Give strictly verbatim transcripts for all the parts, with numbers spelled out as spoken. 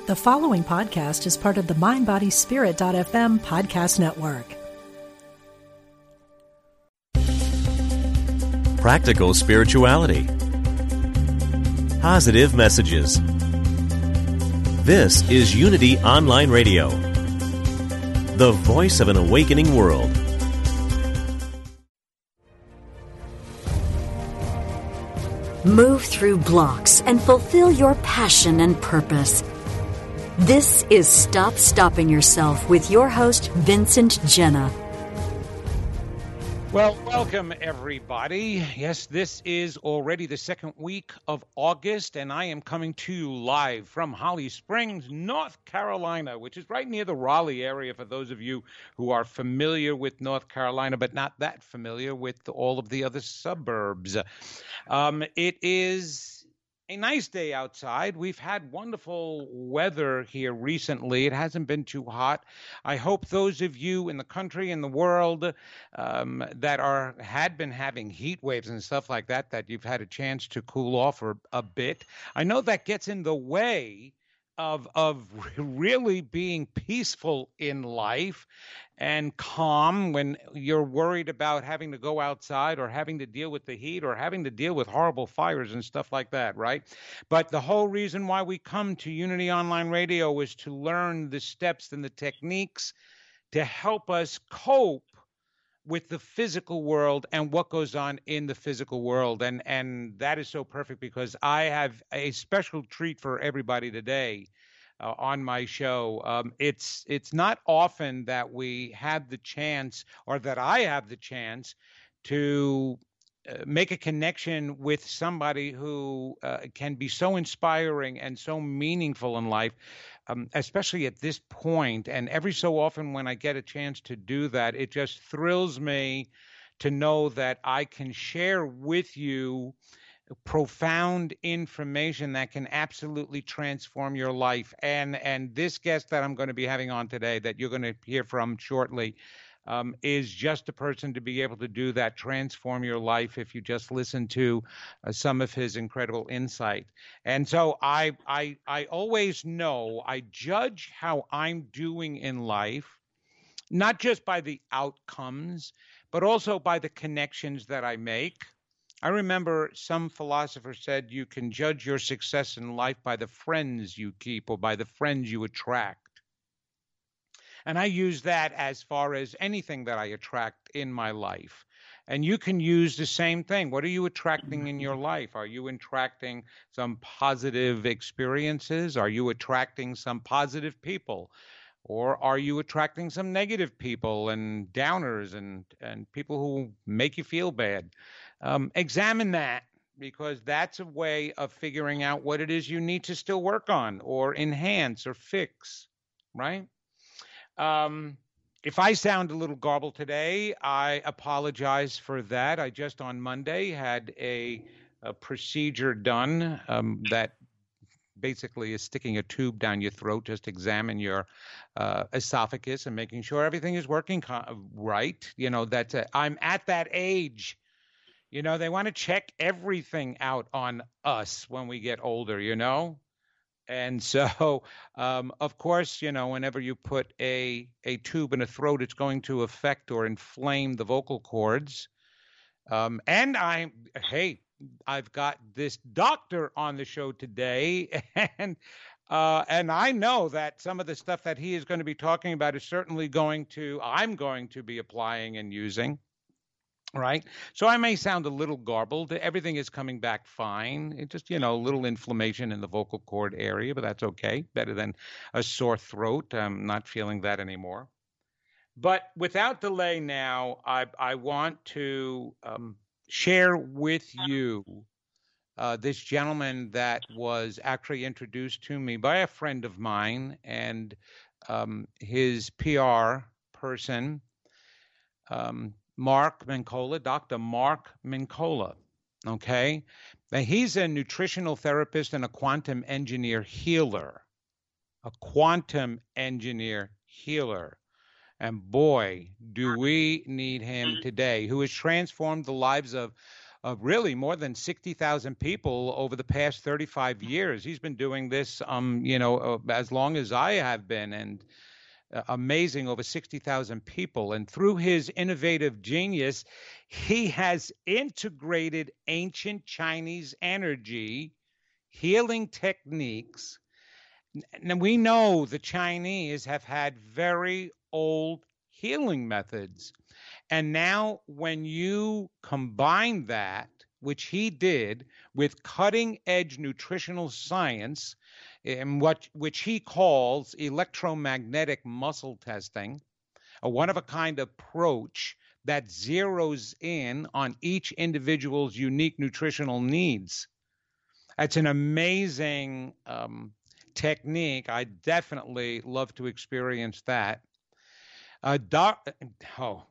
The following podcast is part of the mind body spirit dot f m podcast network. Practical spirituality. Positive messages. This is Unity Online Radio, the voice of an awakening world. Move through blocks and fulfill your passion and purpose. This is Stop Stopping Yourself with your host, Vincent Genna. Well, welcome everybody. Yes, this is already the second week of August, and I am coming to you live from Holly Springs, North Carolina, which is right near the Raleigh area for those of you who are familiar with North Carolina, but not that familiar with all of the other suburbs. Um, it is a nice day outside. We've had wonderful weather here recently. It hasn't been too hot. I hope those of you in the country and the world um, that are had been having heat waves and stuff like that, that you've had a chance to cool off for a bit. I know that gets in the way of of really being peaceful in life and calm when you're worried about having to go outside or having to deal with the heat or having to deal with horrible fires and stuff like that, right? But the whole reason why we come to Unity Online Radio is to learn the steps and the techniques to help us cope with the physical world and what goes on in the physical world. And and that is so perfect because I have a special treat for everybody today uh, on my show. Um, it's it's not often that we have the chance, or that I have the chance, to uh, make a connection with somebody who uh, can be so inspiring and so meaningful in life. Um, especially at this point, and every so often when I get a chance to do that, it just thrills me to know that I can share with you profound information that can absolutely transform your life. And and this guest that I'm going to be having on today, that you're going to hear from shortly, Um, is just a person to be able to do that, transform your life if you just listen to uh, some of his incredible insight. And so I, I, I always know I judge how I'm doing in life, not just by the outcomes, but also by the connections that I make. I remember some philosopher said you can judge your success in life by the friends you keep or by the friends you attract. And I use that as far as anything that I attract in my life. And you can use the same thing. What are you attracting in your life? Are you attracting some positive experiences? Are you attracting some positive people? Or are you attracting some negative people and downers and, and people who make you feel bad? Um, examine that, because that's a way of figuring out what it is you need to still work on or enhance or fix, right? Um, if I sound a little garbled today, I apologize for that. I just on Monday had a, a procedure done um, that basically is sticking a tube down your throat, just examine your uh, esophagus and making sure everything is working co- right. You know, that's a, I'm at that age. You know, they want to check everything out on us when we get older, you know? And so, um, of course, you know, whenever you put a, a tube in a throat, it's going to affect or inflame the vocal cords. Um, and I, hey, I've got this doctor on the show today, and uh, and I know that some of the stuff that he is going to be talking about is certainly going to, I'm going to be applying and using. Right. So I may sound a little garbled. Everything is coming back fine. It just, you know, a little inflammation in the vocal cord area, but that's okay. Better than a sore throat. I'm not feeling that anymore. But without delay now, I, I want to um, share with you uh, this gentleman that was actually introduced to me by a friend of mine and um, his P R person, um, Mark Mincolla, Doctor Mark Mincolla, okay? Now, he's a nutritional therapist and a quantum engineer healer, a quantum engineer healer. And boy, do we need him today, who has transformed the lives of uh, really more than sixty thousand people over the past thirty-five years. He's been doing this, um, you know, uh, as long as I have been, and uh, amazing, over sixty thousand people. And through his innovative genius, he has integrated ancient Chinese energy, healing techniques. Now, we know the Chinese have had very old healing methods. And now when you combine that, which he did, with cutting edge nutritional science, and what which he calls electromagnetic muscle testing, a one of a kind approach that zeroes in on each individual's unique nutritional needs. It's an amazing um, technique. I definitely love to experience that. Uh, doc, oh,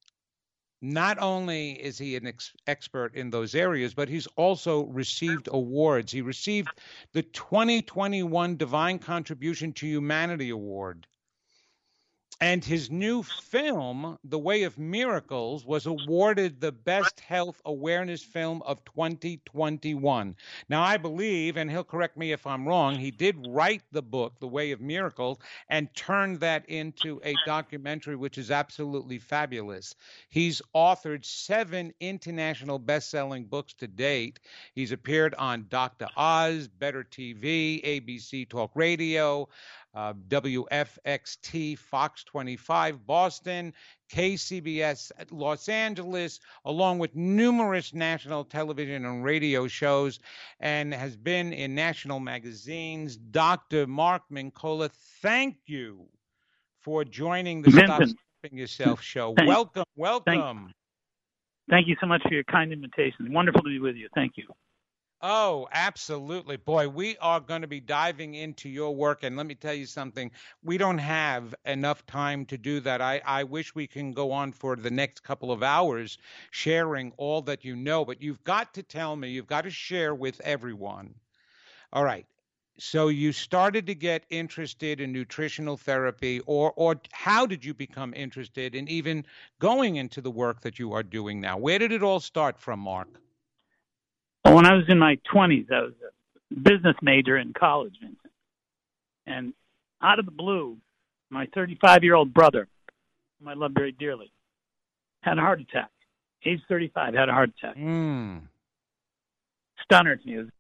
not only is he an ex- expert in those areas, but he's also received awards. He received the twenty twenty-one Divine Contribution to Humanity Award. And his new film, The Way of Miracles, was awarded the Best Health Awareness Film of twenty twenty-one. Now, I believe, and he'll correct me if I'm wrong, he did write the book, The Way of Miracles, and turned that into a documentary, which is absolutely fabulous. He's authored seven international best-selling books to date. He's appeared on Doctor Oz, Better T V, A B C Talk Radio, Uh, W F X T, Fox twenty-five, Boston, K C B S, Los Angeles, along with numerous national television and radio shows, and has been in national magazines. Doctor Mark Mincolla, thank you for joining the Stop Stopping Yourself show. Thank, welcome, welcome. Thank, thank you so much for your kind invitation. Wonderful to be with you. Thank you. Oh, absolutely. Boy, we are going to be diving into your work. And let me tell you something, we don't have enough time to do that. I, I wish we can go on for the next couple of hours sharing all that you know, but you've got to tell me, you've got to share with everyone. All right. So you started to get interested in nutritional therapy, or, or how did you become interested in even going into the work that you are doing now? Where did it all start from, Mark? Well, when I was in my twenties, I was a business major in college, Vincent. And out of the blue, my thirty-five-year-old brother, whom I love very dearly, had a heart attack. Age thirty-five, had a heart attack. Mm. Stunned me. Was,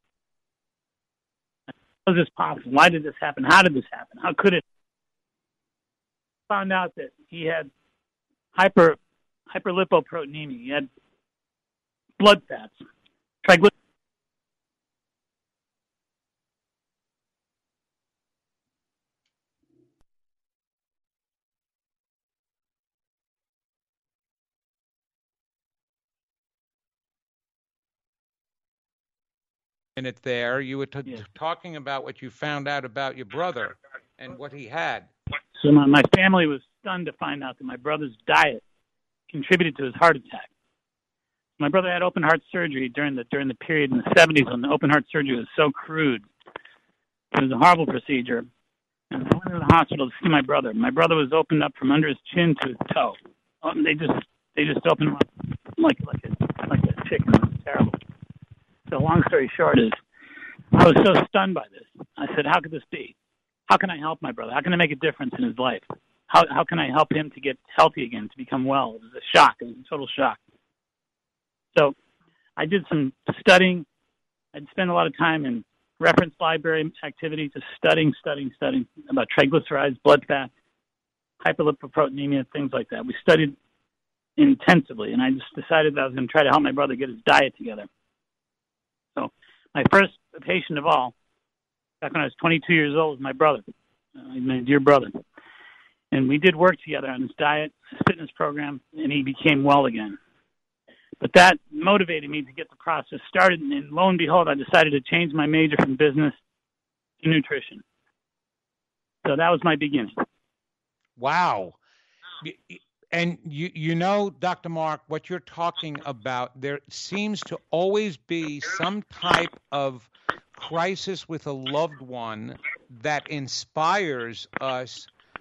how is this possible? Why did this happen? How did this happen? How could it? Found out that he had hyper hyperlipoproteinemia. He had blood fats. Triglycerides. Minute there, you were t- Yeah. talking about what you found out about your brother and what he had. So my, my family was stunned to find out that my brother's diet contributed to his heart attack. My brother had open heart surgery during the during the period in the seventies when the open heart surgery was so crude. It was a horrible procedure. And I went to the hospital to see my brother. My brother was opened up from under his chin to his toe. Oh, and they just they just opened him up like like a like a chicken. It was terrible. So long story short is, I was so stunned by this. I said, how could this be? How can I help my brother? How can I make a difference in his life? How how can I help him to get healthy again, to become well? It was a shock. It was a total shock. So I did some studying. I'd spend a lot of time in reference library activity, just studying, studying, studying about triglycerides, blood fat, hyperlipoproteinemia, things like that. We studied intensively, and I just decided that I was going to try to help my brother get his diet together. So my first patient of all, back when I was twenty-two years old, was my brother, uh, my dear brother. And we did work together on his diet, his fitness program, and he became well again. But that motivated me to get the process started, and lo and behold, I decided to change my major from business to nutrition. So that was my beginning. Wow. And you you know, Doctor Mark, what you're talking about, there seems to always be some type of crisis with a loved one that inspires us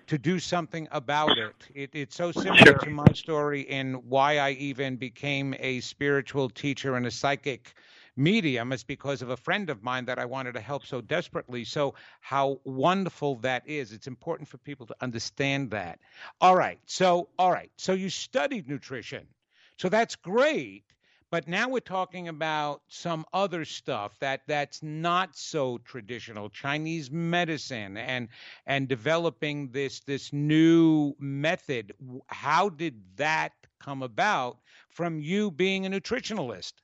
to do something about it. it it's so similar Sure. to my story and why I even became a spiritual teacher and a psychic medium. It's because of a friend of mine that I wanted to help so desperately. So how wonderful that is. It's important for people to understand that. All right. So, all right. So you studied nutrition. So that's great. But now we're talking about some other stuff that that's not so traditional, Chinese medicine and and developing this this new method. How did that come about from you being a nutritionalist?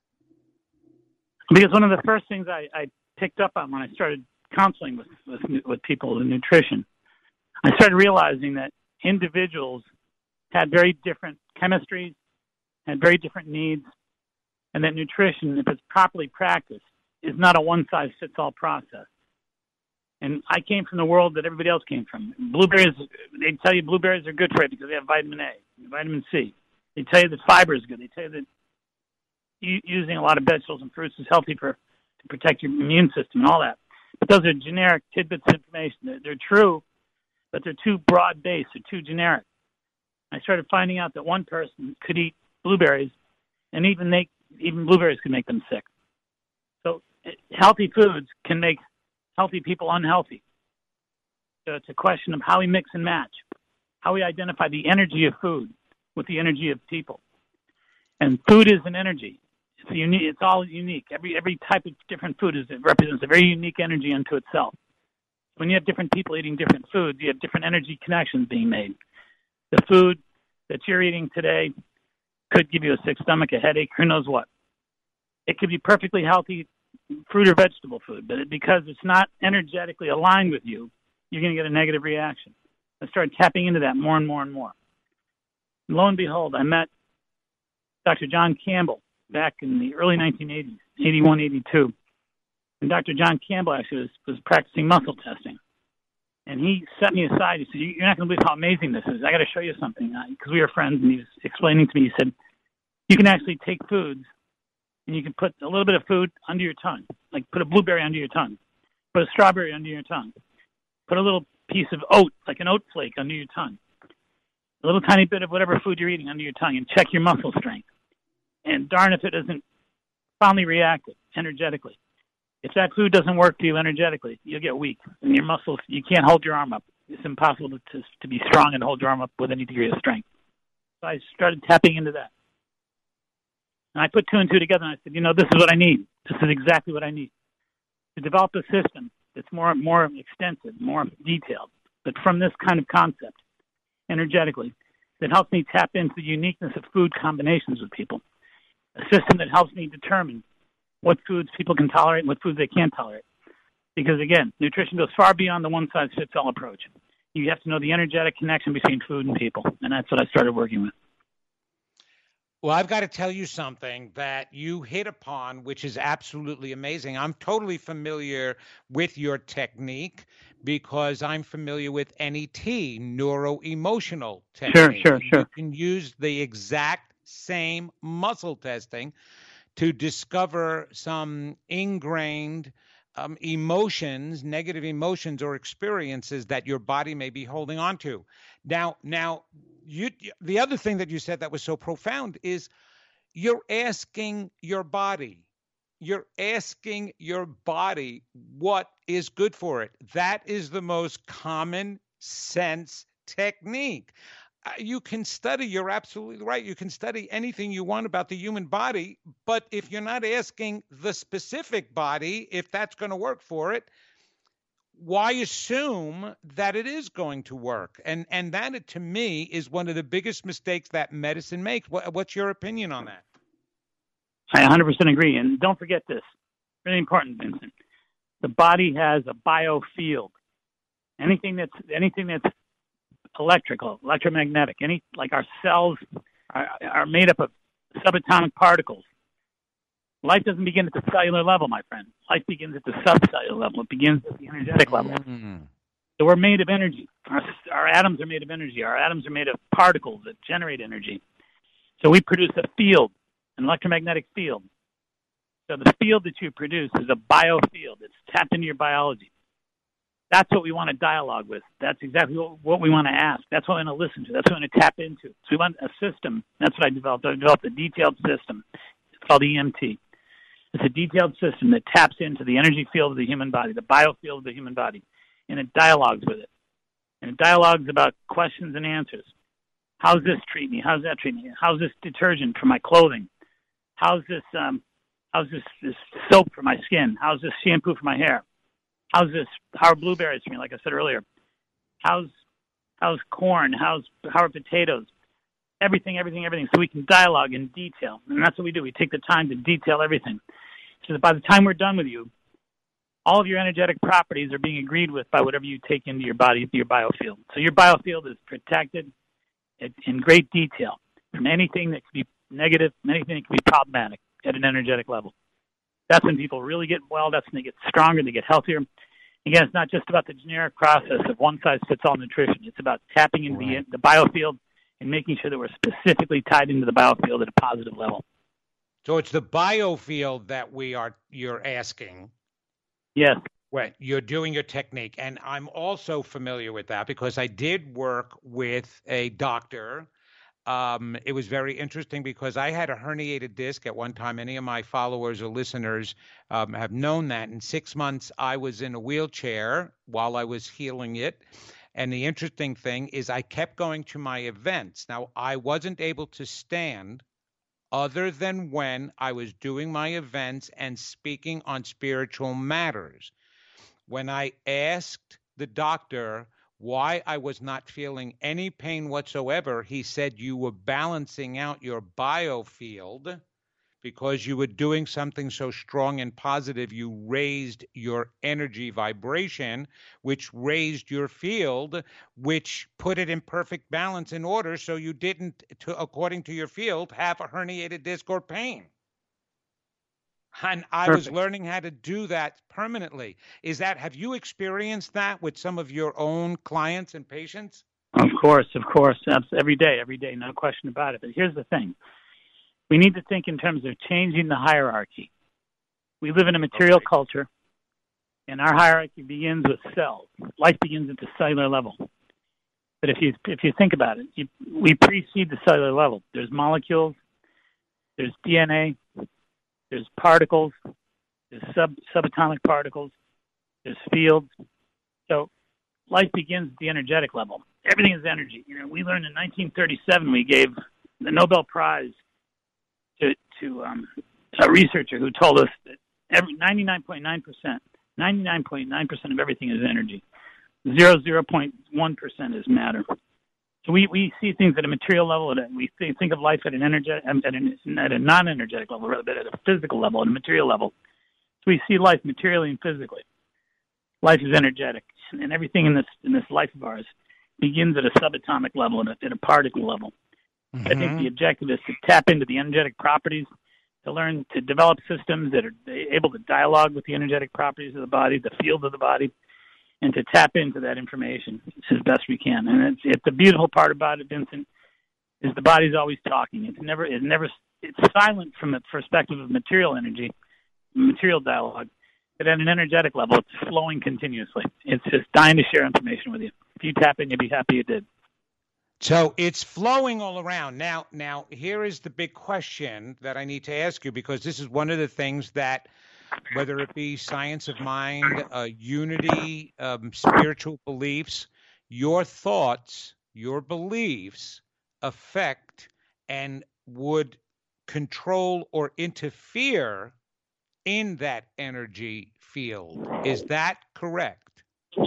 Because one of the first things I, I picked up on when I started counseling with, with with people in nutrition, I started realizing that individuals had very different chemistries, had very different needs, and that nutrition, if it's properly practiced, is not a one-size-fits-all process. And I came from the world that everybody else came from. Blueberries, they tell you blueberries are good for you because they have vitamin A, vitamin C. They tell you that fiber is good. They tell you that u- using a lot of vegetables and fruits is healthy for to protect your immune system and all that. But those are generic tidbits of information. They're, they're true, but they're too broad-based. They're too generic. I started finding out that one person could eat blueberries, and even they even blueberries can make them sick. So healthy foods can make healthy people unhealthy. So it's a question of how we mix and match, how we identify the energy of food with the energy of people. And food is an energy. It's a unique. It's all unique. Every every type of different food is it represents a very unique energy unto itself. When you have different people eating different foods, you have different energy connections being made. The food that you're eating today could give you a sick stomach, a headache, who knows what. It could be perfectly healthy fruit or vegetable food, but it, because it's not energetically aligned with you, you're going to get a negative reaction. I started tapping into that more and more and more. And lo and behold, I met Doctor John Campbell back in the early nineteen eighties, eighty-one, eighty-two. And Doctor John Campbell actually was, was practicing muscle testing. And he set me aside. He said, you're not going to believe how amazing this is. I got to show you something. Because we were friends, and he was explaining to me, he said, you can actually take foods, and you can put a little bit of food under your tongue. Like put a blueberry under your tongue. Put a strawberry under your tongue. Put a little piece of oat, like an oat flake, under your tongue. A little tiny bit of whatever food you're eating under your tongue, and check your muscle strength. And darn if it isn't profoundly reactive energetically. If that food doesn't work for you energetically, you'll get weak. And your muscles, you can't hold your arm up. It's impossible to, to, to be strong and hold your arm up with any degree of strength. So I started tapping into that. And I put two and two together, and I said, you know, this is what I need. This is exactly what I need. To develop a system that's more, more extensive, more detailed, but from this kind of concept, energetically, that helps me tap into the uniqueness of food combinations with people. A system that helps me determine what foods people can tolerate and what foods they can't tolerate. Because, again, nutrition goes far beyond the one-size-fits-all approach. You have to know the energetic connection between food and people, and that's what I started working with. Well, I've got to tell you something that you hit upon, which is absolutely amazing. I'm totally familiar with your technique because I'm familiar with N E T, neuro-emotional technique. Sure, sure, sure. You can use the exact same muscle testing to discover some ingrained um, emotions, negative emotions or experiences that your body may be holding on to. Now, now, you, the other thing that you said that was so profound is you're asking your body, you're asking your body what is good for it. That is the most common sense technique. Uh, you can study, you're absolutely right. You can study anything you want about the human body, but if you're not asking the specific body if that's going to work for it, why assume that it is going to work? And and that, to me, is one of the biggest mistakes that medicine makes. What, what's your opinion on that? I one hundred percent agree. And don't forget this. Really important, Vincent. The body has a biofield. Anything that's anything that's electrical, electromagnetic, any like our cells are, are made up of subatomic particles. Life doesn't begin at the cellular level, my friend. Life begins at the subcellular level. It begins at the energetic level. Mm-hmm. So we're made of energy. Our, our atoms are made of energy. Our atoms are made of particles that generate energy. So we produce a field, an electromagnetic field. So the field that you produce is a biofield. It's tapped into your biology. That's what we want to dialogue with. That's exactly what, what we want to ask. That's what we want to listen to. That's what we want to tap into. So we want a system. That's what I developed. I developed a detailed system. It's called E M T. It's a detailed system that taps into the energy field of the human body, the biofield of the human body, and it dialogues with it. And it dialogues about questions and answers. How's this treat me? How's that treat me? How's this detergent for my clothing? How's this um, how's this, this soap for my skin? How's this shampoo for my hair? How's this? How are blueberries for me? Like I said earlier, how's how's corn? How's how are potatoes? Everything, everything, everything. So we can dialogue in detail, and that's what we do. We take the time to detail everything, so that by the time we're done with you, all of your energetic properties are being agreed with by whatever you take into your body, your biofield. So your biofield is protected in great detail from anything that could be negative, anything that could be problematic at an energetic level. That's when people really get well. That's when they get stronger, they get healthier. Again, it's not just about the generic process of one-size-fits-all nutrition. It's about tapping into right. the, the biofield and making sure that we're specifically tied into the biofield at a positive level. So it's the biofield that we are you're asking. Yes. When you're doing your technique. And I'm also familiar with that because I did work with a doctor. Um, it was very interesting because I had a herniated disc at one time. Any of my followers or listeners um, have known that. In six months, I was in a wheelchair while I was healing it. And the interesting thing is I kept going to my events. Now, I wasn't able to stand other than when I was doing my events and speaking on spiritual matters. When I asked the doctor why I was not feeling any pain whatsoever, he said you were balancing out your biofield because you were doing something so strong and positive. You raised your energy vibration, which raised your field, which put it in perfect balance in order so you didn't, to, according to your field, have a herniated disc or pain. And I Perfect. was learning how to do that permanently. Is that, have you experienced that with some of your own clients and patients? Of course, of course. That's every day, every day, no question about it. But here's the thing. We need to think in terms of changing the hierarchy. We live in a material okay. culture, and our hierarchy begins with cells. Life begins at the cellular level. But if you if you think about it, you, we precede the cellular level. There's molecules, there's D N A, there's particles, there's sub subatomic particles, there's fields. So life begins at the energetic level. Everything is energy. You know, we learned in nineteen thirty-seven we gave the Nobel Prize to to um, a researcher who told us that every ninety-nine point nine percent, ninety-nine point nine percent of everything is energy. Zero zero point one percent is matter. So we, we see things at a material level. At a, we think, think of life at an energetic, at, an, at a non-energetic level, rather, but at a physical level, at a material level. So we see life materially and physically. Life is energetic, and everything in this in this life of ours begins at a subatomic level, at a, at a particle level. Mm-hmm. I think the objective is to tap into the energetic properties, to learn to develop systems that are able to dialogue with the energetic properties of the body, the field of the body, and to tap into that information as best we can. And it's, it's the beautiful part about it, Vincent, is the body's always talking. It's never, it's never, it's silent from the perspective of material energy, material dialogue, but at an energetic level, it's flowing continuously. It's just dying to share information with you. If you tap in, you'll be happy you did. So it's flowing all around. Now, now here is the big question that I need to ask you, because this is one of the things that, whether it be science of mind, uh, unity, um, spiritual beliefs, your thoughts, your beliefs affect and would control or interfere in that energy field. Is that correct?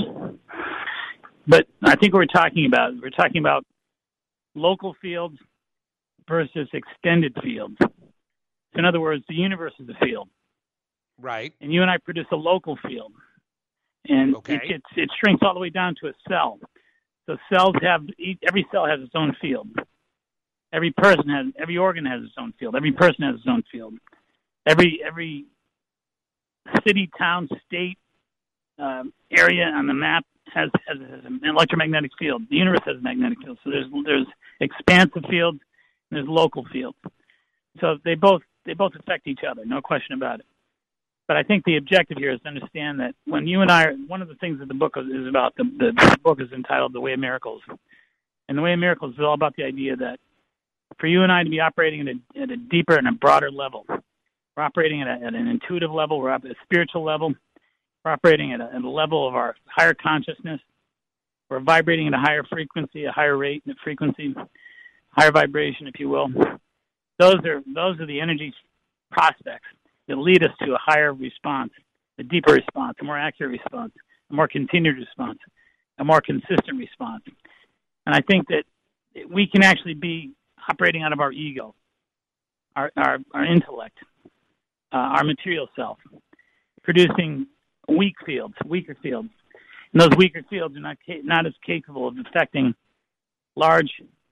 But I think we're talking about, we're talking about local fields versus extended fields. In other words, the universe is a field. Right. And you and I produce a local field. And okay. it, it, it shrinks all the way down to a cell. So cells have, every cell has its own field. Every person has, every organ has its own field. Every person has its own field. Every, every city, town, state, um, area on the map has, has, has an electromagnetic field. The universe has a magnetic field. So there's, there's expansive fields and there's local fields. So they both, they both affect each other, no question about it. But I think the objective here is to understand that when you and I, are, one of the things that the book is about, the, the, the book is entitled The Way of Miracles. And The Way of Miracles is all about the idea that for you and I to be operating at a, at a deeper and a broader level, we're operating at, a, at an intuitive level, we're at a spiritual level, we're operating at a, at a level of our higher consciousness, we're vibrating at a higher frequency, a higher rate and frequency, higher vibration, if you will. Those are those are the energy prospects that lead us to a higher response, a deeper response, a more accurate response, a more continued response, a more consistent response. And I think that we can actually be operating out of our ego, our our, our intellect, uh, our material self, producing weak fields, weaker fields. And those weaker fields are not ca- not as capable of affecting large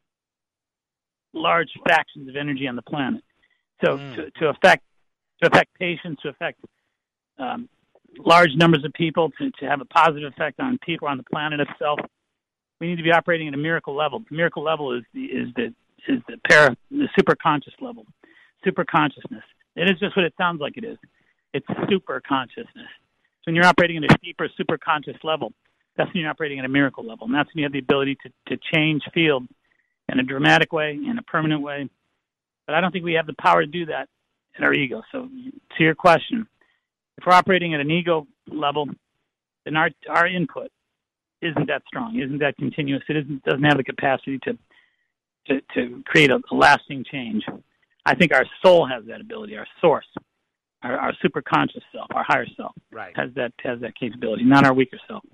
large fractions of energy on the planet. So mm. to, to affect to affect patients, to affect um, large numbers of people, to, to have a positive effect on people on the planet itself, we need to be operating at a miracle level. The miracle level is the is the is the para the super conscious level, super consciousness. It is just what it sounds like it is. It's super consciousness. So when you're operating at a deeper super conscious level, that's when you're operating at a miracle level, and that's when you have the ability to, to change field in a dramatic way, in a permanent way. But I don't think we have the power to do that in our ego. So to your question, if we're operating at an ego level, then our our input isn't that strong, isn't that continuous. It isn't doesn't have the capacity to to, to create a, a lasting change. I think our soul has that ability, our source, our, our super conscious self, our higher self, right. has that has that capability, not our weaker self.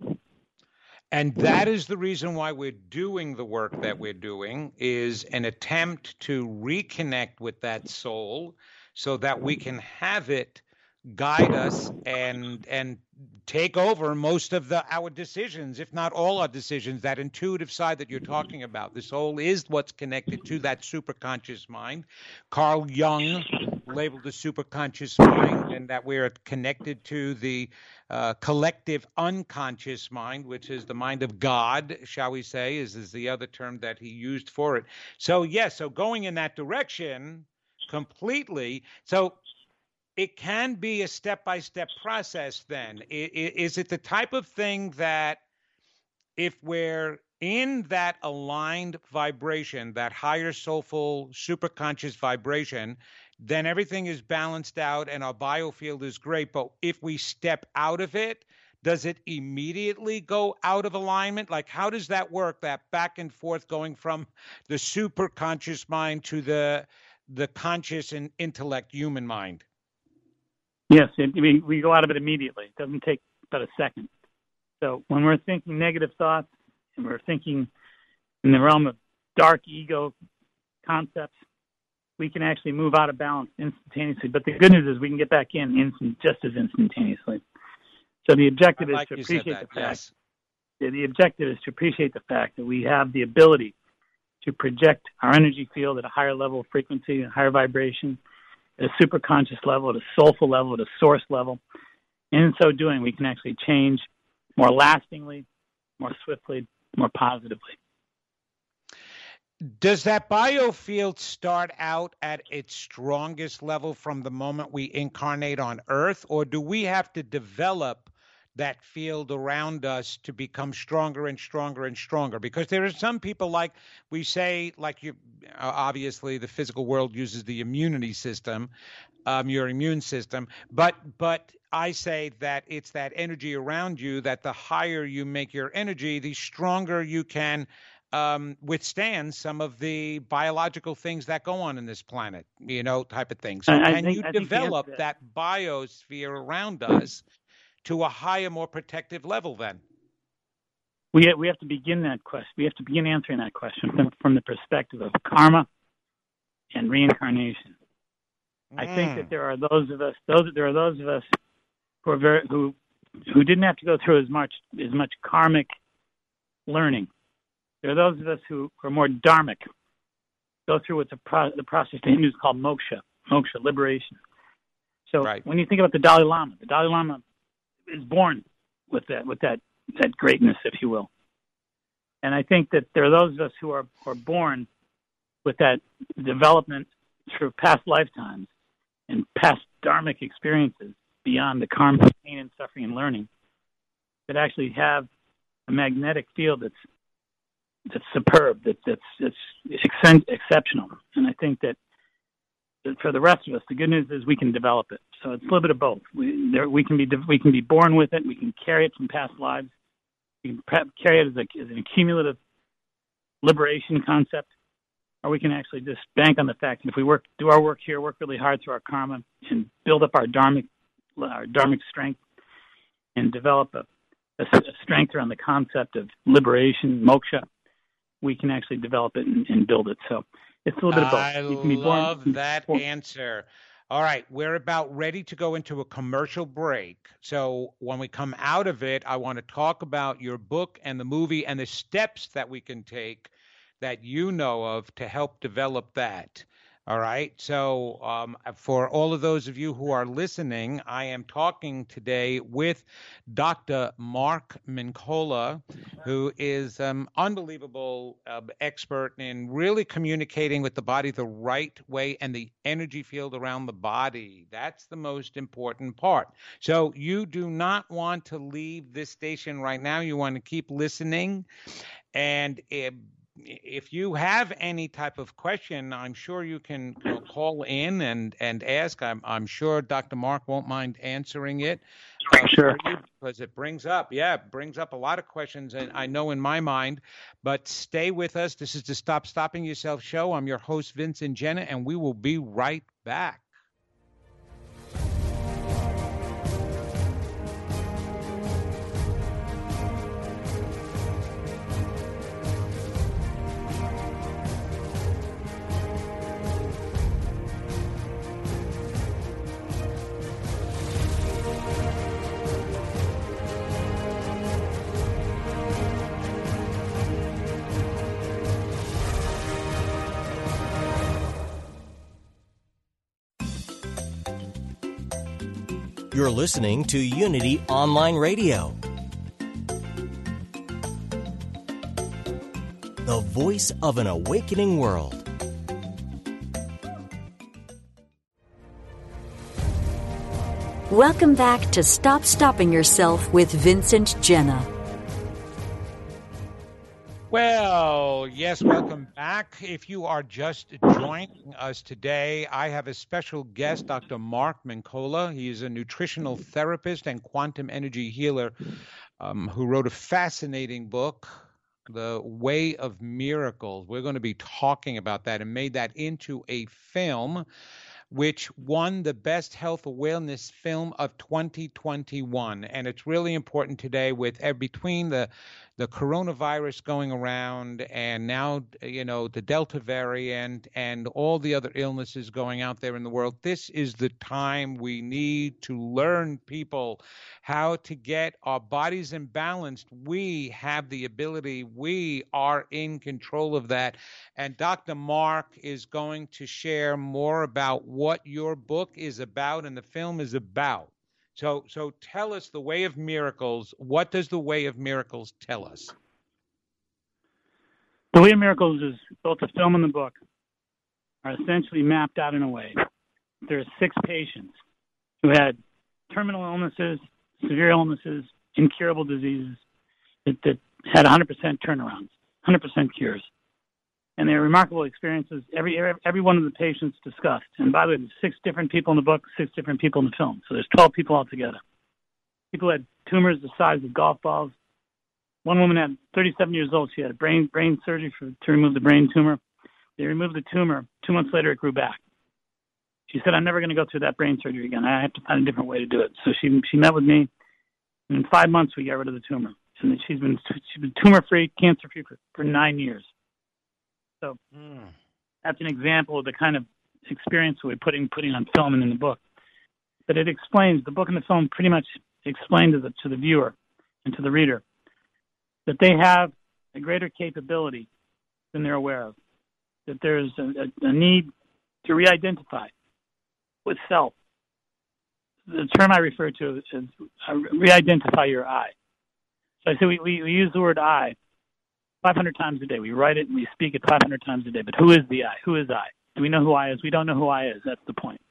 And that is the reason why we're doing the work that we're doing, is an attempt to reconnect with that soul so that we can have it guide us and and take over most of the our decisions, if not all our decisions. That intuitive side that you're talking about, the soul is what's connected to that superconscious mind. Carl Jung labeled the superconscious mind, and that we're connected to the uh, collective unconscious mind, which is the mind of God, shall we say, is, is the other term that he used for it. So yes, yeah, so going in that direction completely. So it can be a step-by-step process then. Is it the type of thing that if we're in that aligned vibration, that higher soulful, superconscious vibration, then everything is balanced out and our biofield is great. But if we step out of it, does it immediately go out of alignment? Like, how does that work, that back and forth going from the superconscious mind to the, the conscious and intellect human mind? Yes, it, we, we go out of it immediately. It doesn't take but a second. So when we're thinking negative thoughts and we're thinking in the realm of dark ego concepts, we can actually move out of balance instantaneously. But the good news is we can get back in instant, just as instantaneously. So the objective like is to appreciate the fact. Yes. The objective is to appreciate the fact that we have the ability to project our energy field at a higher level of frequency, a higher vibration, at a super conscious level, at a soulful level, at a source level. And in so doing, we can actually change more lastingly, more swiftly, more positively. Does that biofield start out at its strongest level from the moment we incarnate on Earth, or do we have to develop that field around us to become stronger and stronger and stronger? Because there are some people, like we say, like you, obviously the physical world uses the immunity system, um, your immune system, but but I say that it's that energy around you, that the higher you make your energy, the stronger you can um, withstand some of the biological things that go on in this planet, you know, type of thing. So I can think, you I develop that. that biosphere around us to a higher, more protective level then? We we have to begin that question. We have to begin answering that question from, from the perspective of karma and reincarnation. Mm. I think that there are those of us, those there are those of us who are very who who didn't have to go through as much as much karmic learning. There are those of us who are more dharmic, go through what's a pro, the process the Hindus call moksha, moksha, liberation. So right. When you think about the Dalai Lama, the Dalai Lama is born with that with that that greatness, if you will. And I think that there are those of us who are, who are born with that development through past lifetimes and past dharmic experiences beyond the karma of pain and suffering and learning, that actually have a magnetic field that's that's superb, that, that's that's ex- exceptional. And I think that, that for the rest of us, the good news is we can develop it. So it's a little bit of both. We there, we can be we can be born with it. We can carry it from past lives. We can pre- carry it as, a, as an accumulative liberation concept, or we can actually just bank on the fact that if we work, do our work here, work really hard through our karma, and build up our dharmic, our dharmic strength, and develop a, a, a strength around the concept of liberation, moksha, we can actually develop it and, and build it. So it's a little bit of both. I You can be born, love that born. answer. All right, we're about ready to go into a commercial break. So when we come out of it, I want to talk about your book and the movie and the steps that we can take that you know of to help develop that. All right. So um, for all of those of you who are listening, I am talking today with Doctor Mark Mincolla, who is an um, unbelievable uh, expert in really communicating with the body the right way and the energy field around the body. That's the most important part. So you do not want to leave this station right now. You want to keep listening. And if If you have any type of question, I'm sure you can you know, call in and, and ask. I'm I'm sure Doctor Mark won't mind answering it. Uh, Sure. for you, because it brings up, yeah, it brings up a lot of questions, and I know in my mind. But stay with us. This is the Stop Stopping Yourself show. I'm your host, Vincent Genna, and we will be right back. You're listening to Unity Online Radio, the voice of an awakening world. Welcome back to Stop Stopping Yourself with Vincent Genna. Well, yes, welcome back. If you are just joining us today, I have a special guest, Doctor Mark Mincolla. He is a nutritional therapist and quantum energy healer um, who wrote a fascinating book, The Way of Miracles. We're going to be talking about that and made that into a film, which won the Best Health Awareness Film of twenty twenty-one. And it's really important today with uh, between the the coronavirus going around and now, you know, the Delta variant and all the other illnesses going out there in the world. This is the time we need to learn, people, how to get our bodies in balance. We have the ability. We are in control of that. And Doctor Mark is going to share more about what your book is about and the film is about. So, so tell us The Way of Miracles. What does The Way of Miracles tell us? The Way of Miracles is both the film and the book are essentially mapped out in a way. There are six patients who had terminal illnesses, severe illnesses, incurable diseases that, that had one hundred percent turnarounds, one hundred percent cures. And they are remarkable experiences. Every, every every one of the patients discussed. And by the way, there's six different people in the book, six different people in the film. So there's twelve people altogether. People had tumors the size of golf balls. One woman had thirty-seven years old. She had a brain brain surgery for, to remove the brain tumor. They removed the tumor. Two months later, it grew back. She said, "I'm never going to go through that brain surgery again. I have to find a different way to do it." So she she met with me. And in five months, we got rid of the tumor. And she's been she's been tumor-free, cancer-free for, for nine years. So mm. that's an example of the kind of experience we're putting putting on film and in the book. But it explains, the book and the film pretty much explain to the to the viewer and to the reader that they have a greater capability than they're aware of. That there's a, a, a need to re-identify with self. The term I refer to is uh, re-identify your I. So I say we, we, we use the word I five hundred times a day. We write it and we speak it five hundred times a day. But who is the I? Who is I? Do we know who I is? We don't know who I is. That's the point.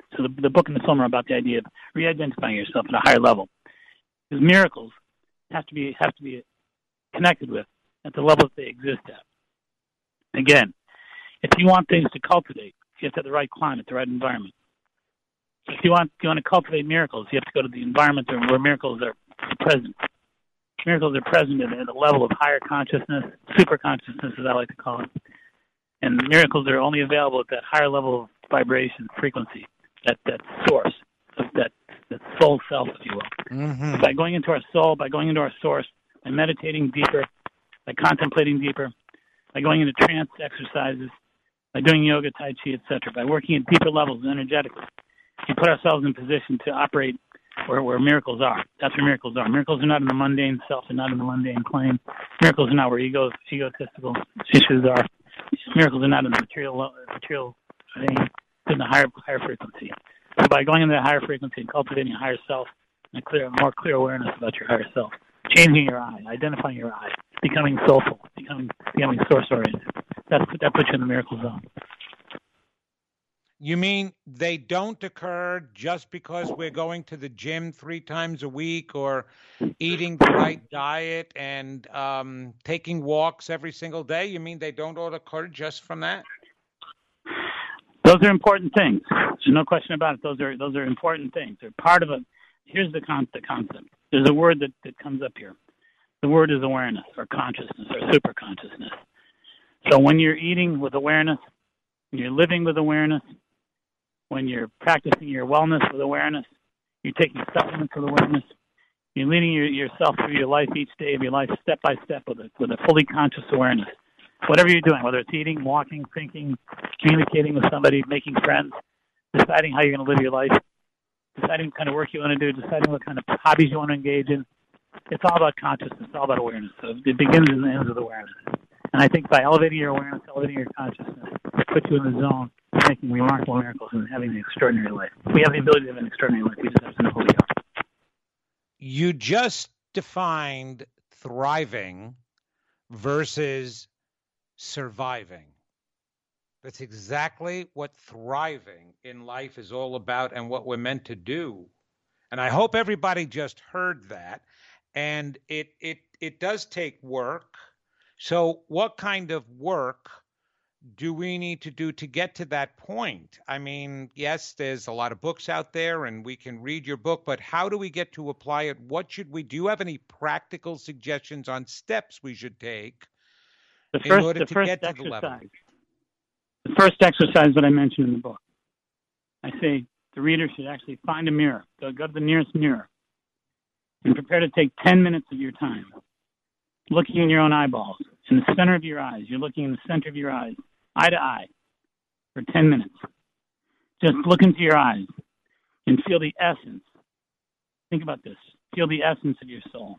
So the, the book and the film are about the idea of re-identifying yourself at a higher level. Because miracles have to be have to be connected with at the level that they exist at. Again, if you want things to cultivate, you have to have the right climate, the right environment. If you want if you want to cultivate miracles, you have to go to the environment where miracles are present. Miracles are present at a level of higher consciousness, super consciousness, as I like to call it. And miracles are only available at that higher level of vibration, frequency, that, that source, of that, that soul self, if you will. Mm-hmm. By going into our soul, by going into our source, by meditating deeper, by contemplating deeper, by going into trance exercises, by doing yoga, tai chi, et cetera, by working at deeper levels energetically, we put ourselves in position to operate where, where miracles are. That's where miracles are. Miracles are not in the mundane self and not in the mundane plane. Miracles are not where ego, egotistical issues are. Miracles are not in the material material thing. They're in the higher higher frequency. So by going into the higher frequency and cultivating a higher self and a clear, more clear awareness about your higher self, changing your eye, identifying your eye, becoming soulful, becoming becoming source oriented. That's that puts you in the miracle zone. You mean they don't occur just because we're going to the gym three times a week or eating the right diet and um, taking walks every single day? You mean they don't all occur just from that? Those are important things. There's no question about it. Those are those are important things. They're part of it. Here's the, con- the concept. There's a word that, that comes up here. The word is awareness or consciousness or super consciousness. So when you're eating with awareness, when you're living with awareness, when you're practicing your wellness with awareness, you're taking supplements with awareness, you're leading your, yourself through your life each day of your life step by step with a, with a fully conscious awareness. Whatever you're doing, whether it's eating, walking, thinking, communicating with somebody, making friends, deciding how you're going to live your life, deciding what kind of work you want to do, deciding what kind of hobbies you want to engage in. It's all about consciousness. It's all about awareness. So it begins and ends with awareness. And I think by elevating your awareness, elevating your consciousness, it puts you in the zone of making remarkable miracles and having an extraordinary life. We have the ability to have an extraordinary life. We just have to know who we are. You just defined thriving versus surviving. That's exactly what thriving in life is all about and what we're meant to do. And I hope everybody just heard that. And it it it does take work. So what kind of work do we need to do to get to that point? I mean, yes, there's a lot of books out there and we can read your book, but how do we get to apply it? What should we do? Do you have any practical suggestions on steps we should take the first, in order the to first get exercise, to the level? The first exercise that I mentioned in the book, I say the reader should actually find a mirror. Go, go to the nearest mirror and prepare to take ten minutes of your time looking in your own eyeballs, in the center of your eyes. You're looking in the center of your eyes, eye to eye, for ten minutes. Just look into your eyes and feel the essence. Think about this. Feel the essence of your soul.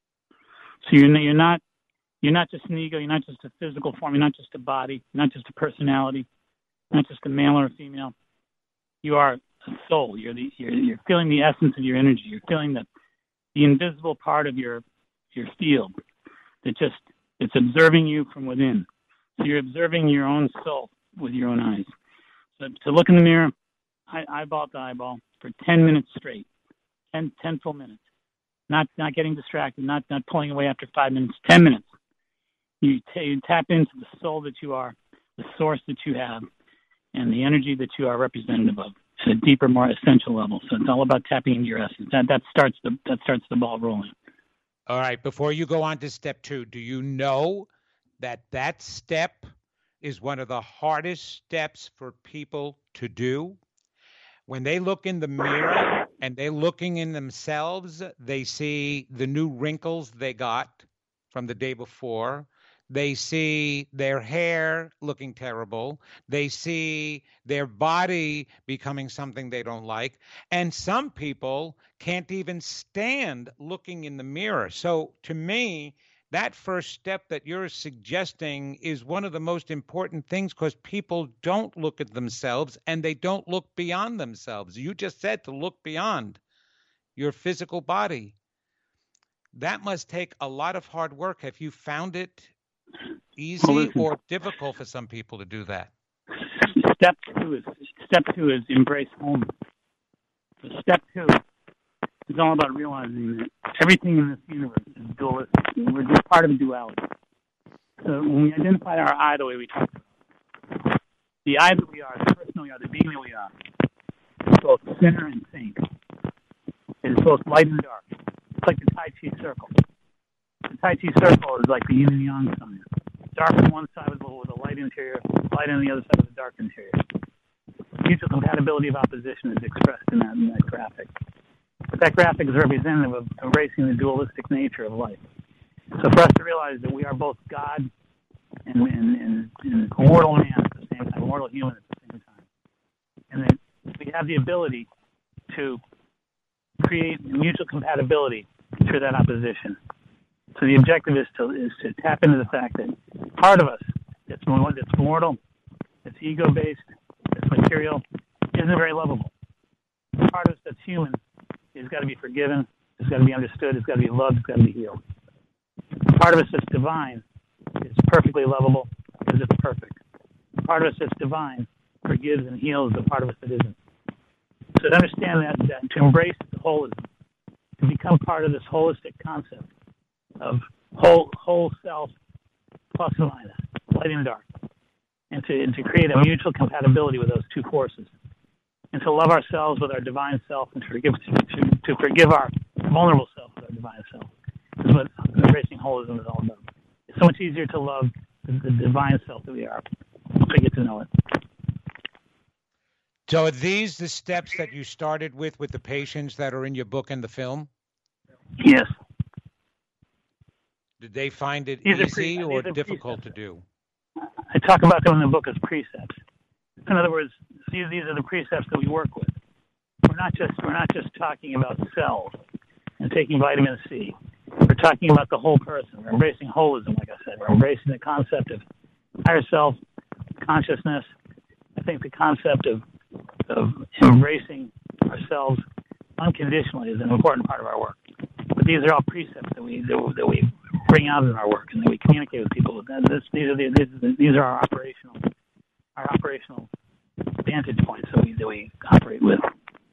So you're, you're not you're not just an ego. You're not just a physical form. You're not just a body. You're not just a personality. You're not just a male or a female. You are a soul. You're the you're, you're feeling the essence of your energy. You're feeling the the invisible part of your your field that just it's observing you from within. So you're observing your own soul with your own eyes. So to look in the mirror, eye, eyeball to eyeball, for ten minutes straight, ten, ten full minutes. Not not getting distracted, not not pulling away after five minutes, ten minutes. You, t- you tap into the soul that you are, the source that you have, and the energy that you are representative of at a deeper, more essential level. So it's all about tapping into your essence. That that starts the that starts the ball rolling. All right. Before you go on to step two, do you know that that step is one of the hardest steps for people to do? When they look in the mirror and they're looking in themselves, they see the new wrinkles they got from the day before. They see their hair looking terrible. They see their body becoming something they don't like. And some people can't even stand looking in the mirror. So to me, that first step that you're suggesting is one of the most important things because people don't look at themselves and they don't look beyond themselves. You just said to look beyond your physical body. That must take a lot of hard work. Have you found it easy well, or difficult for some people to do that? Step two is step two is embrace home. So step two is all about realizing that everything in this universe is dualistic. We're just part of a duality. So when we identify our I the way we talk about, the I that we are, the person we are, the being that we are, is both sinner and saint. It is both light and dark. It's like the Tai Chi circle. The Tai Chi circle is like the yin and yang sign. Dark on one side with a, with a light interior, light on the other side with a dark interior. Mutual compatibility of opposition is expressed in that, in that graphic. But that graphic is representative of embracing the dualistic nature of life. So for us to realize that we are both God and, and, and, and mortal man at the same time, mortal human at the same time, and that we have the ability to create mutual compatibility through that opposition. So the objective is to is to tap into the fact that part of us that's that's mortal, that's ego-based, that's material, isn't very lovable. Part of us that's human has got to be forgiven, it's got to be understood, it's got to be loved, it's got to be healed. Part of us that's divine is perfectly lovable because it's perfect. Part of us that's divine forgives and heals the part of us that isn't. So to understand that, that to embrace the holism, to become part of this holistic concept of whole whole self plus and minus, light and dark, and to and to create a mutual compatibility with those two forces, and to love ourselves with our divine self, and to forgive to, to forgive our vulnerable self with our divine self, is what embracing holism is all about. It's so much easier to love the, the divine self that we are once we get to know it. So are these the steps that you started with with the patients that are in your book and the film? Yes. Did they find it These easy pre- or difficult to do? I talk about them in the book as precepts. In other words, these these are the precepts that we work with. We're not just we're not just talking about cells and taking vitamin C. We're talking about the whole person. We're embracing holism, like I said. We're embracing the concept of higher self, consciousness. I think the concept of of embracing ourselves unconditionally is an important part of our work. But these are all precepts that we that, that we bring out in our work and that we communicate with people. This, these are the, these, these are our operational our operational vantage points that we that we operate with.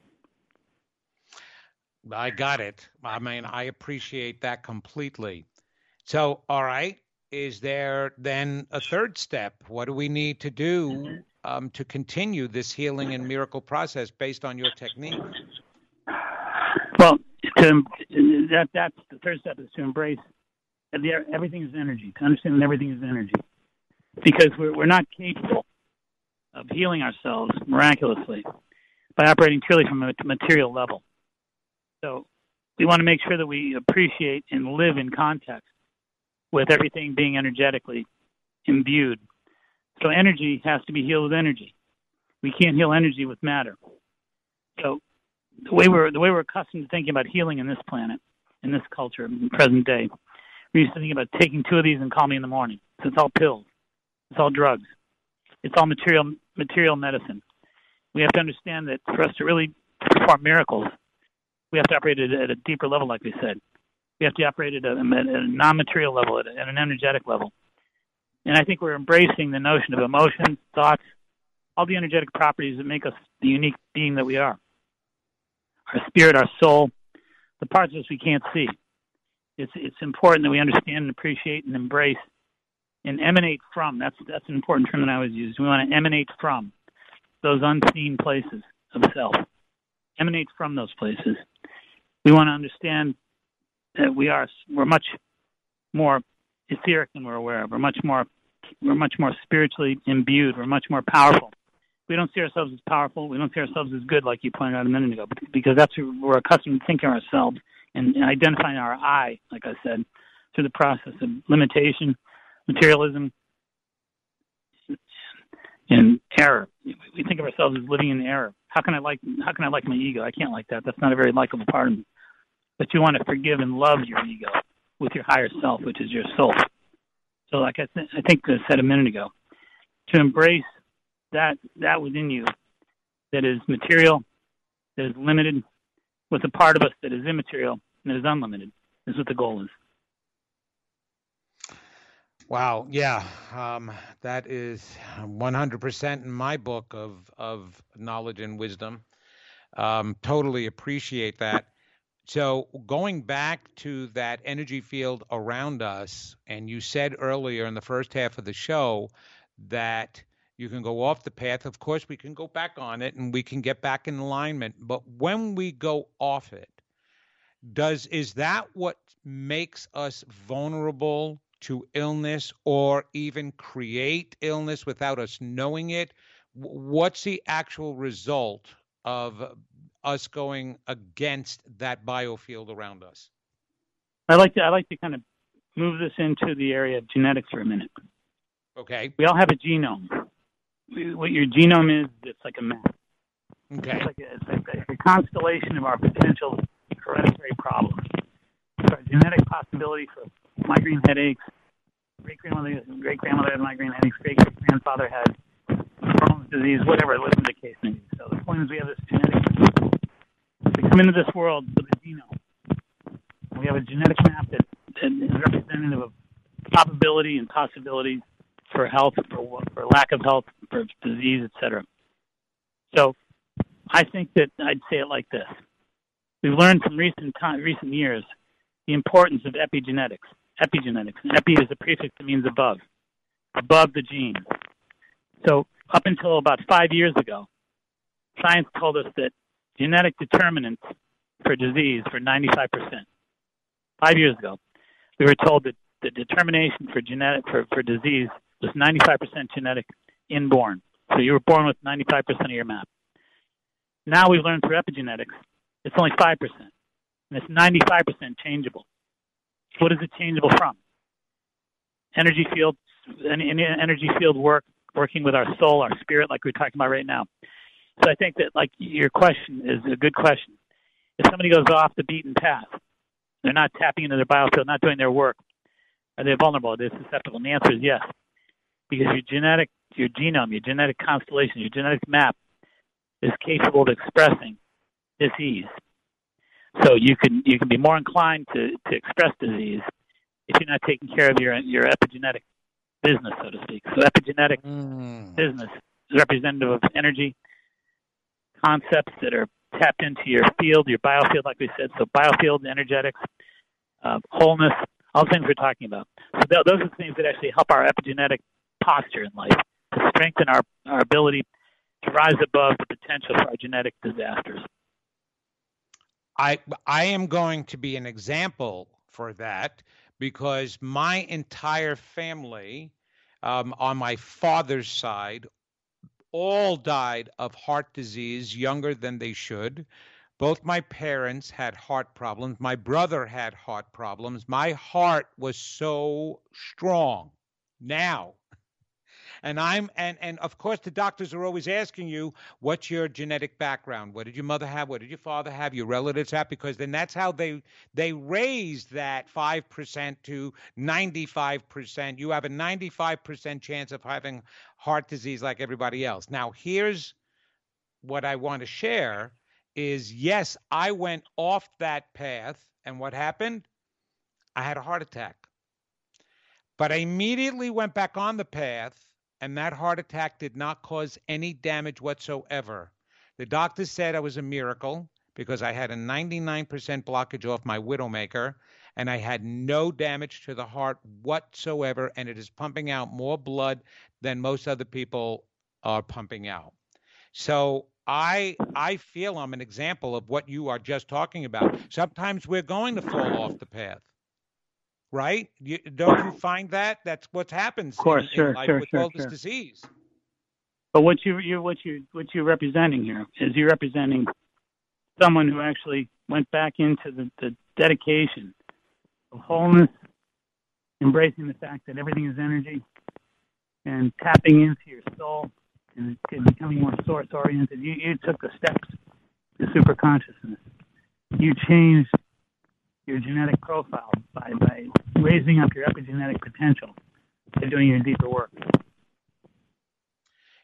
I got it. I mean, I appreciate that completely. So, all right, is there then a third step? What do we need to do um, to continue this healing and miracle process based on your technique? Well, to, that that's the third step is to embrace that the, everything is energy, to understand that everything is energy. Because we're, we're not capable of healing ourselves miraculously by operating purely from a material level. So we want to make sure that we appreciate and live in context with everything being energetically imbued. So energy has to be healed with energy. We can't heal energy with matter. So the way we're the way we're accustomed to thinking about healing in this planet, in this culture, in the present day, we used to think about taking two of these and call me in the morning. So it's all pills. It's all drugs. It's all material material medicine. We have to understand that for us to really perform miracles, we have to operate at a, at a deeper level, like we said. We have to operate at a, at a non-material level, at, a, at an energetic level. And I think we're embracing the notion of emotion, thoughts, all the energetic properties that make us the unique being that we are. Our spirit, our soul, the parts of us we can't see. It's it's important that we understand and appreciate and embrace and emanate from. That's that's an important term that I always use. We want to emanate from those unseen places of self. Emanate from those places. We want to understand that we are we're much more etheric than we're aware of. We're much more we're much more spiritually imbued. We're much more powerful. We don't see ourselves as powerful. We don't see ourselves as good, like you pointed out a minute ago, because that's who we're accustomed to thinking of ourselves and, and identifying our I, like I said, through the process of limitation, materialism, and error. We think of ourselves as living in error. How can I like? How can I like my ego? I can't like that. That's not a very likable part of me. But you want to forgive and love your ego with your higher self, which is your soul. So, like I, th- I think I said a minute ago, to embrace that that within you that is material, that is limited, with a part of us that is immaterial and that is unlimited, is what the goal is. Wow, yeah, um, that is one hundred percent in my book of of knowledge and wisdom. Um, totally appreciate that. So going back to that energy field around us, and you said earlier in the first half of the show that you can go off the path. Of course, we can go back on it and we can get back in alignment. But when we go off it, does is that what makes us vulnerable to illness or even create illness without us knowing it? What's the actual result of us going against that biofield around us? I like to I like to kind of move this into the area of genetics for a minute. Okay. We all have a genome. What your genome is, it's like a map. Okay. It's like a, it's like a constellation of our potential hereditary problems. So our genetic possibility for migraine headaches, great grandmother great grandmother had migraine headaches, great great grandfather had Crohn's disease, whatever, whatever the case may be. So the point is we have this genetic. We come into this world with a genome. We have a genetic map that, that is representative of probability and possibilities for health, for for lack of health, for disease, et cetera. So I think that I'd say it like this. We've learned from recent time, recent years the importance of epigenetics. Epigenetics. And epi is a prefix that means above, above the genes. So up until about five years ago, science told us that genetic determinants for disease for ninety-five percent. Five years ago, we were told that the determination for genetic for, for disease was ninety-five percent genetic inborn. So you were born with ninety-five percent of your map. Now we've learned through epigenetics, it's only five percent. And it's ninety-five percent changeable. What is it changeable from? Energy field, energy field work, working with our soul, our spirit, like we're talking about right now. So I think that, like, your question is a good question. If somebody goes off the beaten path, they're not tapping into their biofield, not doing their work, are they vulnerable? Are they susceptible? And the answer is yes. Because your genetic, your genome, your genetic constellation, your genetic map is capable of expressing disease. So you can you can be more inclined to, to express disease if you're not taking care of your your epigenetic business, so to speak. So epigenetic mm. business is representative of energy concepts that are tapped into your field, your biofield, like we said. So biofield, energetics, uh, wholeness, all the things we're talking about. So th- those are the things that actually help our epigenetic posture in life, to strengthen our, our ability to rise above the potential for our genetic disasters. I I am going to be an example for that because my entire family, um, on my father's side, all died of heart disease younger than they should. Both my parents had heart problems. My brother had heart problems. My heart was so strong now. And I'm and and of course the doctors are always asking you, what's your genetic background? What did your mother have? What did your father have? Your relatives have? Because then that's how they they raised that five percent to ninety-five percent. You have a ninety-five percent chance of having heart disease like everybody else. Now, here's what I want to share is, yes, I went off that path, and what happened? I had a heart attack. But I immediately went back on the path, and that heart attack did not cause any damage whatsoever. The doctor said I was a miracle because I had a ninety-nine percent blockage off my widowmaker, and I had no damage to the heart whatsoever, and it is pumping out more blood than most other people are pumping out. So I I feel I'm an example of what you are just talking about. Sometimes we're going to fall off the path. Right? You, don't you find that? That's what happens of course, in, sure, in life sure, with sure, all sure. this disease. But what you you what you what you're representing here is you're representing someone who actually went back into the, the dedication of wholeness, embracing the fact that everything is energy, and tapping into your soul and, and becoming more source oriented. You you took the steps to super consciousness. You changed your genetic profile by, by raising up your epigenetic potential to doing your deeper work.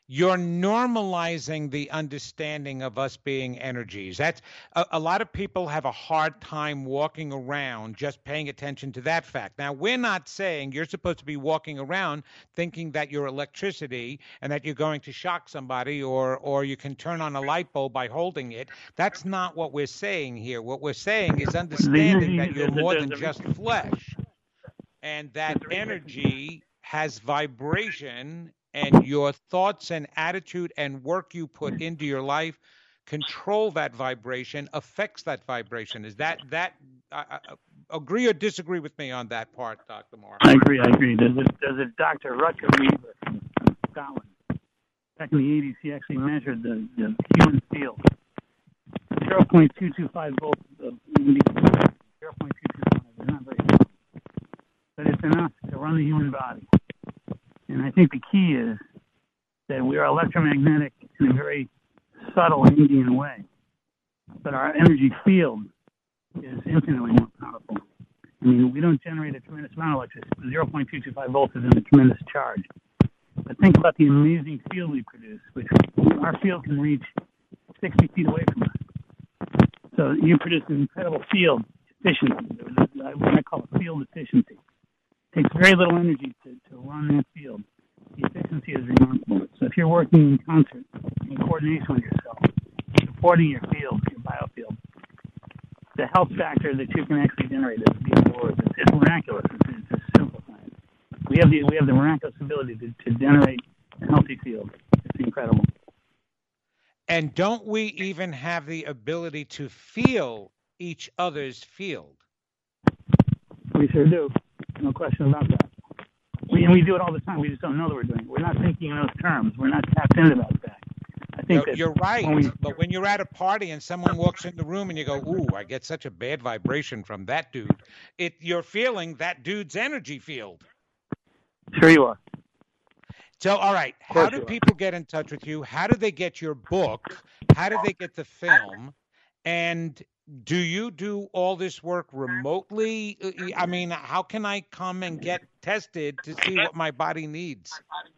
you're normalizing the understanding of us being energies. That's a, a lot of people have a hard time walking around just paying attention to that fact. Now, we're not saying you're supposed to be walking around thinking that you're electricity and that you're going to shock somebody or or you can turn on a light bulb by holding it. That's not what we're saying here. What we're saying is understanding that you're more than just flesh, and that energy has vibration, and your thoughts and attitude and work you put into your life control that vibration, affects that vibration. Is that, that uh, agree or disagree with me on that part, Doctor Mark? I agree, I agree. There's a, there's a Doctor Rutger Weaver from Scotland. Back in the eighties, he actually measured the, the human field. zero point two two five volts of zero point two two five is not very strong, but it's enough to run the human body. And I think the key is that we are electromagnetic in a very subtle Indian way, but our energy field is infinitely more powerful. I mean, we don't generate a tremendous amount of electricity. zero point two two five volts isn't a tremendous charge. But think about the amazing field we produce, which our field can reach sixty feet away from us. So you produce an incredible field efficiency, what I call a field efficiency. It takes very little energy to, to run that field. The efficiency is remarkable. So if you're working in concert, in coordination with yourself, supporting your field, your biofield, the health factor that you can actually generate is beyond words. It's, it's miraculous. It's, it's a simple science. We have the we have the miraculous ability to, to generate a healthy field. It's incredible. And don't we even have the ability to feel each other's field? We sure do. No question about that. We, and we do it all the time. We just don't know that we're doing it. We're not thinking in those terms. We're not tapped into that fact. I think you're, that you're right. when we, but when you're at a party and someone walks in the room and you go, ooh, I get such a bad vibration from that dude, it you're feeling that dude's energy field. Sure you are. So, all right, how do people get in touch with you? How do they get your book? How do they get the film? And do you do all this work remotely? I mean, how can I come and get tested to see what my body needs?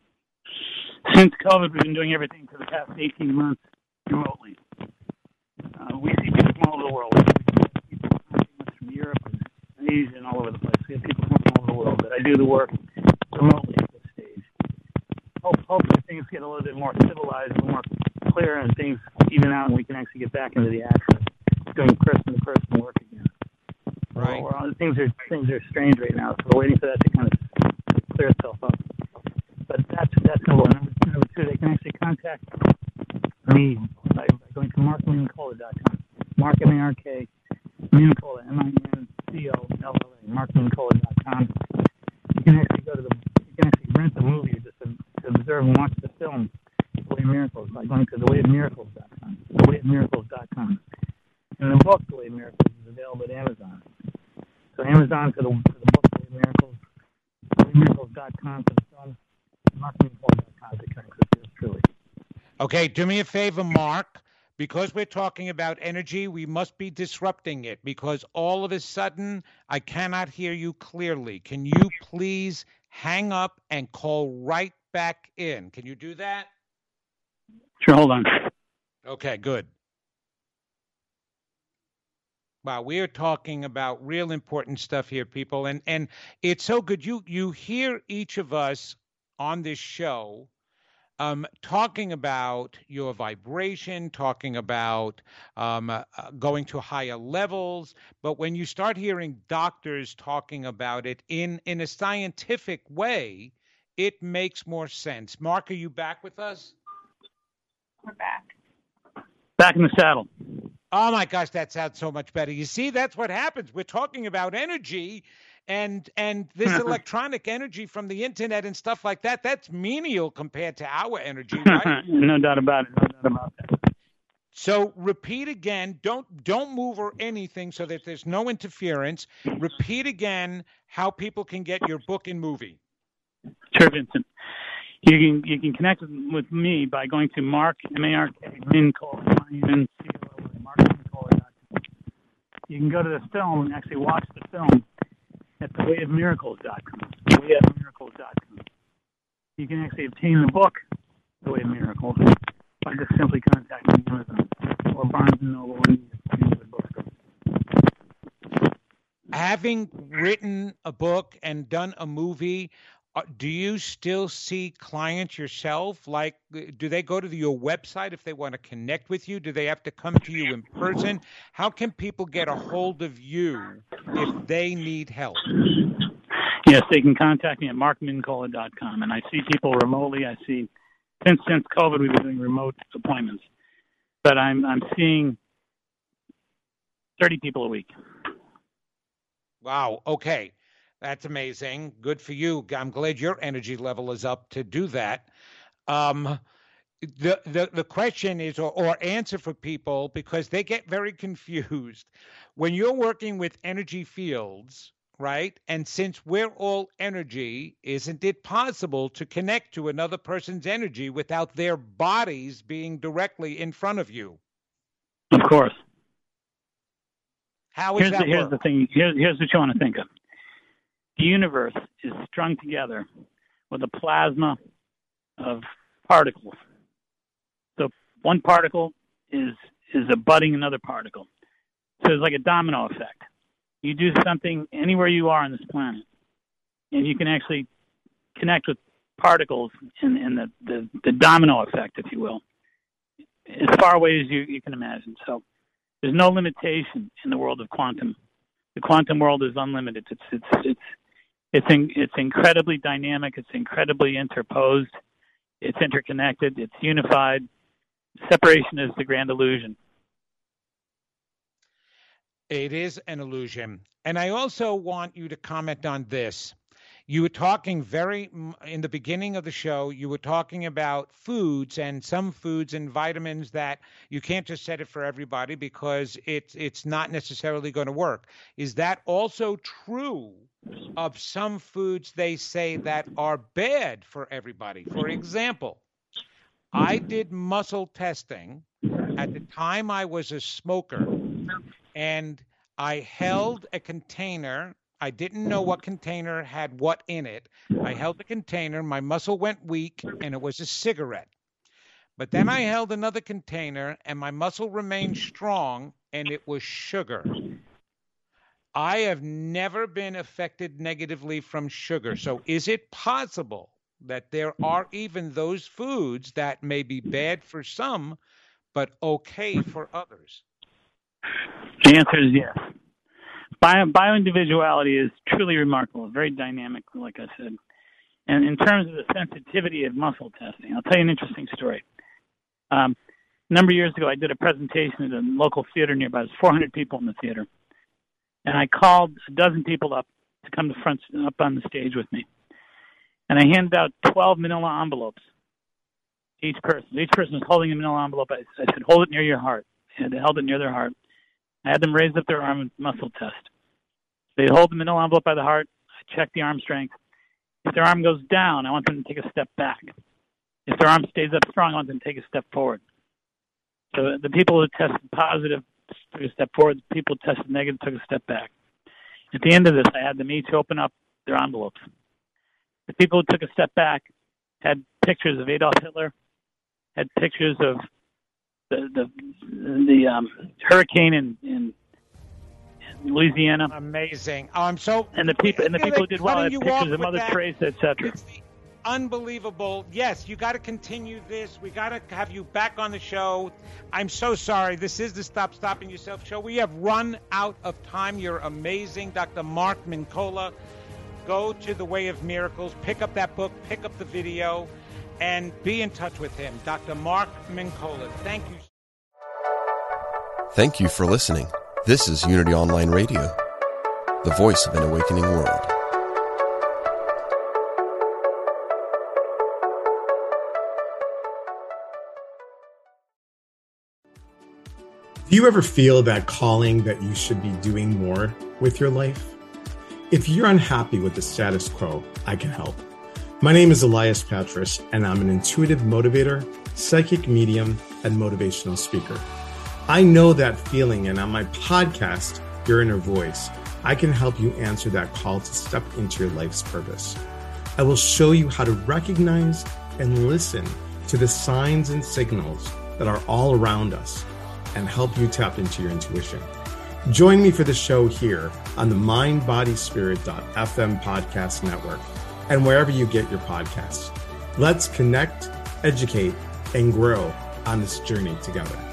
Since COVID, we've been doing everything for the past eighteen months remotely. Uh, we see people from all over the world. We see people from Europe and Asia and all over the place. We have people from all over the world, but I do the work remotely at this stage. Hope, hopefully things get a little bit more civilized, a little more clear, and things even out, and we can actually get back into the action of doing person-to-person work again. Right. We're, we're, things are things are strange right now, so we're waiting for that to kind of clear itself up. But that's that's number one. Number, number two, they can actually contact me by, by going to mark minicola dot com. Mark, M A R K, Minicola, M I N C O L L A, mark minicola dot com. You can actually go to the, you can actually rent the movie or just to, to observe and watch the film, The Way of Miracles, by going to the way of miracles dot com, the way of miracles dot com. And the book, The Way of Miracles, is available at Amazon. So Amazon for the, for the book, The Way of Miracles, the way of miracles dot com for the film, mark minicola dot com to connect with yours truly. Okay, do me a favor, Mark. Because we're talking about energy, we must be disrupting it because all of a sudden I cannot hear you clearly. Can you please hang up and call right back in? Can you do that? Sure, hold on. Okay, good. Wow, we are talking about real important stuff here, people. And and it's so good. You you hear each of us on this show Um, talking about your vibration, talking about um, uh, going to higher levels. But when you start hearing doctors talking about it in, in a scientific way, it makes more sense. Mark, are you back with us? We're back. Back in the saddle. Oh, my gosh, that sounds so much better. You see, that's what happens. We're talking about energy. And and this electronic energy from the internet and stuff like that, that's menial compared to our energy, right? No doubt about it. No doubt about that. So repeat again. Don't don't move or anything so that there's no interference. Repeat again how people can get your book and movie. Sure, Vincent. You can you can connect with me by going to Mark, M A R K, Minicola, M I N C O L A, mark minicola dot com. You can go to the film and actually watch the film at the way of miracles dot com, the way of miracles dot com. You can actually obtain the book The Way of Miracles, by just simply contacting Amazon or Barnes and Noble when you use the book. Having written a book and done a movie, uh, do you still see clients yourself? Like, do they go to the, your website if they want to connect with you? Do they have to come to you in person? How can people get a hold of you if they need help? Yes, they can contact me at mark mincola dot com. And I see people remotely. I see, since since COVID, we've been doing remote appointments. But I'm I'm seeing thirty people a week. Wow. Okay. That's amazing. Good for you. I'm glad your energy level is up to do that. Um, the, the, the question is, or, or answer for people, because they get very confused. When you're working with energy fields, right? And since we're all energy, isn't it possible to connect to another person's energy without their bodies being directly in front of you? Of course. How is here's that the, here's work? the thing. Here's, here's what you want to think of. The universe is strung together with a plasma of particles. So one particle is is abutting another particle. So it's like a domino effect. You do something anywhere you are on this planet, and you can actually connect with particles in, in the, the, the domino effect, if you will, as far away as you, you can imagine. So there's no limitation in the world of quantum. The quantum world is unlimited. It's it's it's it's in, it's incredibly dynamic. It's incredibly interposed. It's interconnected. It's unified. Separation is the grand illusion. It is an illusion. And I also want you to comment on this. You were talking very, in the beginning of the show, you were talking about foods and some foods and vitamins that you can't just set it for everybody because it's it's not necessarily going to work. Is that also true of some foods they say that are bad for everybody? For example, I did muscle testing at the time I was a smoker, and I held a container. I didn't know what container had what in it. I held the container, my muscle went weak, and it was a cigarette. But then I held another container, and my muscle remained strong, and it was sugar. I have never been affected negatively from sugar. So is it possible that there are even those foods that may be bad for some, but okay for others? The answer is yes. Bio, bioindividuality is truly remarkable, very dynamic, like I said. And in terms of the sensitivity of muscle testing, I'll tell you an interesting story. Um, a number of years ago, I did a presentation at a local theater nearby. There's four hundred people in the theater. And I called a dozen people up to come to front, up on the stage with me. And I handed out twelve manila envelopes to each person. Each person was holding a manila envelope. I, I said, hold it near your heart. And they held it near their heart. I had them raise up their arm and muscle test. They hold the manila envelope by the heart. I check the arm strength. If their arm goes down, I want them to take a step back. If their arm stays up strong, I want them to take a step forward. So the people who tested positive took a step forward. The people who tested negative took a step back. At the end of this, I had them each open up their envelopes. The people who took a step back had pictures of Adolf Hitler, had pictures of the the, the um, hurricane in, in Louisiana. Amazing. Oh, I'm so and the people and the people who did well had pictures of Mother that. Teresa, et cetera. It's the unbelievable. Yes, you got to continue this. We got to have you back on the show. I'm so sorry. This is the Stop Stopping Yourself show. We have run out of time. You're amazing, Doctor Mark Mincola. Go to The Way of Miracles. Pick up that book. Pick up the video. And be in touch with him, Doctor Mark Mincola. Thank you. Thank you for listening. This is Unity Online Radio, the voice of an awakening world. Do you ever feel that calling that you should be doing more with your life? If you're unhappy with the status quo, I can help. My name is Elias Patras, and I'm an intuitive motivator, psychic medium, and motivational speaker. I know that feeling, and on my podcast, Your Inner Voice, I can help you answer that call to step into your life's purpose. I will show you how to recognize and listen to the signs and signals that are all around us and help you tap into your intuition. Join me for the show here on the mind body spirit dot f m podcast network and wherever you get your podcasts. Let's connect, educate, and grow on this journey together.